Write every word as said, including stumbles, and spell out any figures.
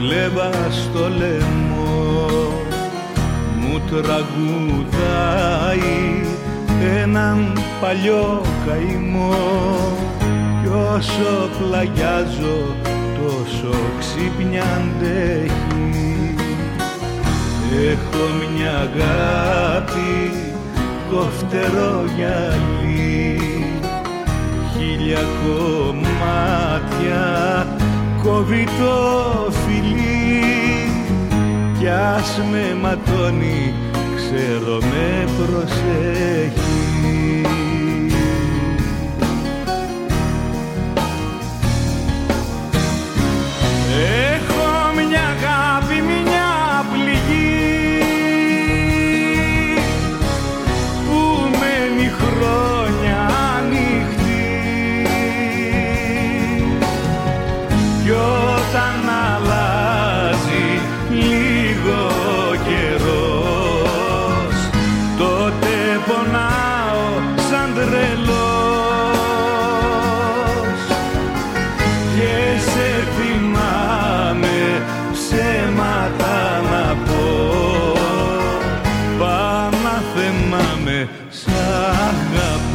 κλέβα στο λαιμό, μου τραγουδάει έναν παλιό καημό. Κι όσο πλαγιάζω τόσο ξύπνια αντέχει. Έχω μια αγάπη κοφτερό γυαλί, χίλια κομμάτια κόβει το φιλί. Κι ας με ματώνει, ξέρω με προσέχει. Έχω μια αγάπη, μια πληγή που μένει χρόνια ανοιχτή. Κι όταν αλλάζει λίγο καιρός, τότε πονάω σαν τρελός. Και σε θυμάμαι ψέματα να πω, πάω να θυμάμαι σ' αγαπώ.